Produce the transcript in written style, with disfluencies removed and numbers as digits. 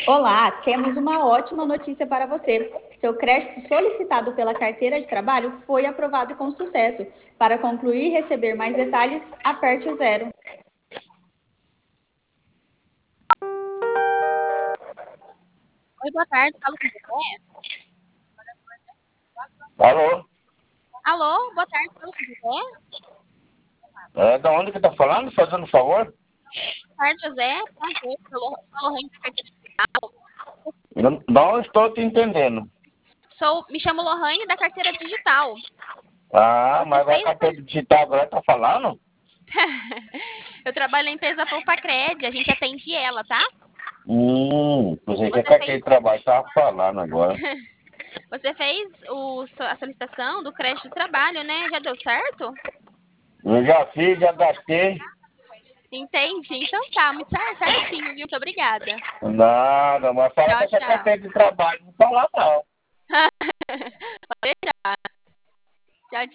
Olá, temos uma ótima notícia para você. Seu crédito solicitado pela carteira de trabalho foi aprovado com sucesso. Para concluir e receber mais detalhes, aperte o zero. Oi, boa tarde, falo com você. Alô? Alô, boa tarde, falo com você. Da onde que tá falando? Fazendo favor? Boa tarde, José. Prazer, sou Lohane da carteira digital. Não estou te entendendo. Me chamo Lohane da carteira digital. Ah, Você mas a fez. carteira digital agora tá falando? Eu trabalho na empresa Polpacred, a gente atende ela, tá? Pensei que a Você carteira de fez, trabalho tava falando agora. você fez a solicitação do crédito de trabalho, né? Já deu certo? Eu já fiz, já gastei. Entende? Então tá, muito certinho, viu? Muito obrigada. Nada, mas fala com Tchau, essa tchau. carteira de trabalho. Não fala não.